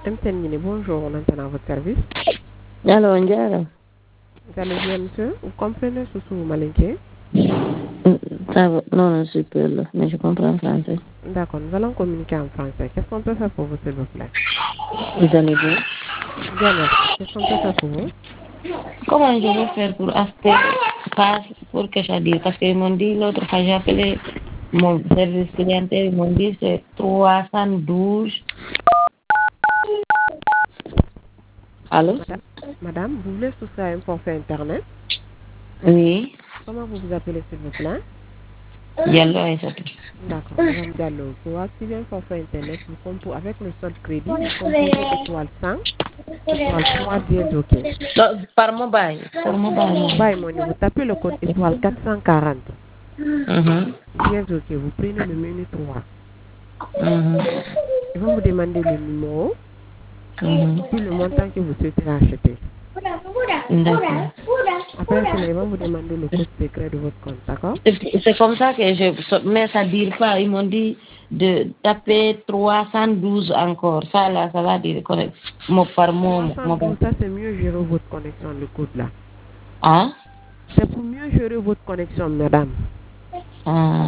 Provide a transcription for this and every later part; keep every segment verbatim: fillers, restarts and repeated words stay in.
M T N, bonjour, on entend à votre service. Alors, Ndiara. Vous allez bien, monsieur? Vous comprenez ce que vous m'inquiétez? Ça va. Non, non, je suis peu là, mais je comprends français. D'accord, nous allons communiquer en français. Qu'est-ce qu'on peut faire pour vous, s'il vous plaît? Vous allez bien? Bien, merci. Qu'est-ce qu'on peut faire pour vous? Comment je vais faire pour acheter passe pour que ça dise? Parce qu'ils m'ont dit l'autre fois, j'ai appelé mon service clientèle, ils m'ont dit c'est trois cent douze. Allô? Madame, Madame, vous voulez souscrire un forfait Internet? Oui. Comment vous vous appelez, s'il vous plaît? Diallo Aïssatou. D'accord, Madame Diallo. Pour activer un forfait Internet, vous composez avec le solde crédit, vous composez étoile cent, étoile trois dièse OK. Non, par mobile. Par mobile. Bye, mon vous tapez le code étoile quatre cent quarante. Mhm. dièse OK, vous prenez le menu trois. Mhm. Ils vont vous demander le numéro, Mhm. puis le montant que vous souhaitez acheter. D'accord. Après cela, ils vont vous demander le code secret de votre compte, d'accord? C'est c'est comme ça que je... Mais ça ne dit pas. Ils m'ont dit de taper trois cent douze encore. Ça, là, ça va dire correct. Mot par mot. trois cent douze, ça c'est mieux gérer votre connexion, le code là. Hein? C'est pour mieux gérer votre connexion, madame. Ah.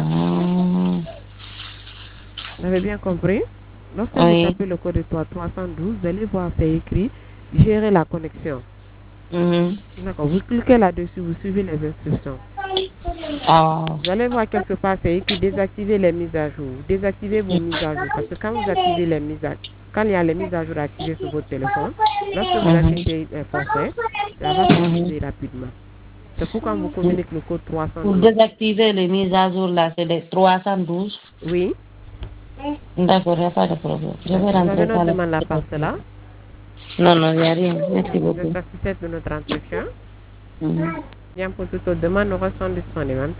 Vous avez bien compris? Lorsque Oui. vous tapez le code trois cent douze, vous allez voir, c'est écrit gérer la connexion. Mhm. D'accord, vous cliquez là-dessus, vous suivez les instructions. Ah. Vous allez voir quelque part, c'est écrit désactiver les mises à jour. Désactivez vos mises à jour. Parce que quand vous activez les mises à quand il y a les mises à jour activées sur votre téléphone, lorsque vous Mhm. achetez un forfait, ça va s'activer rapidement. C'est pourquoi on vous communique le code trois cent douze. Pour désactiver les mises à jour, là, c'est les trois cent douze. Oui. D'accord, il n'y a pas de problème. Je vais Vous avez rentrer notre ça là. demande à part cela. Non, non, il n'y a rien. Merci Vous êtes beaucoup. satisfait de notre entretien. Mhm. Bien, pour toute autre demande, nous restons disponibles.